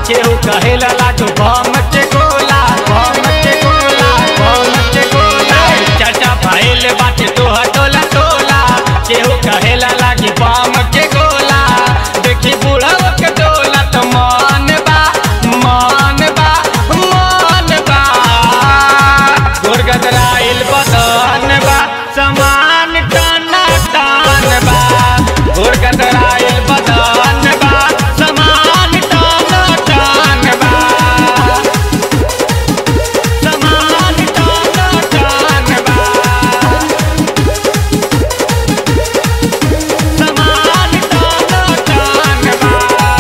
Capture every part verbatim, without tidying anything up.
केहू कहेला लाडू बम के गोला बम के गोला बम के गोला चर्चा भइल बाटे तोह टोला टोला केहू कहेला लागी बम के गोला देखी बुढ़व के टोला तो मन बा मन बा मन बा गुरगदराइल बदन बा समान टाना टान बा गुरगदराइल बदन बा समान टाना टान बा समान टाना टान बा समान टाना टान बा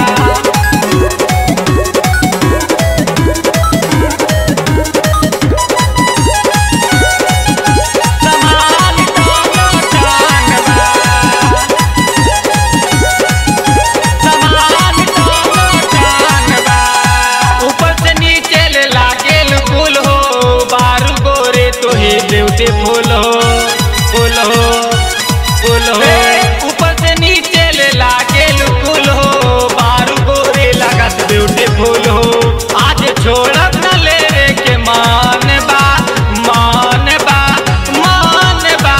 ब्यूटीफुल हो फुल हो फुल हो ऊपर से नीचे ले लागे फुल हो बारू गोरे लगत ब्यूटीफुल हो आज छोड़ब न ले रे के मान बा मान बा मान बा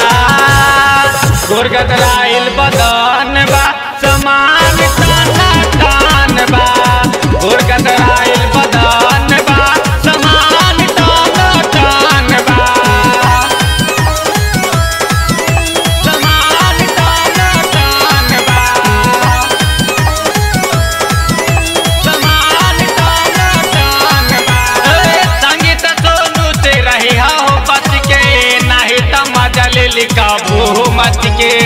गुरगदराइल बदन बा समान टाना टान बा गुरगदराइल बदन बा समान टाना टान बा समान टाना टान बा समान टाना टान बा संगीत सोनू से रही हो बच के नहीं त मजा ले लिखा वो मच के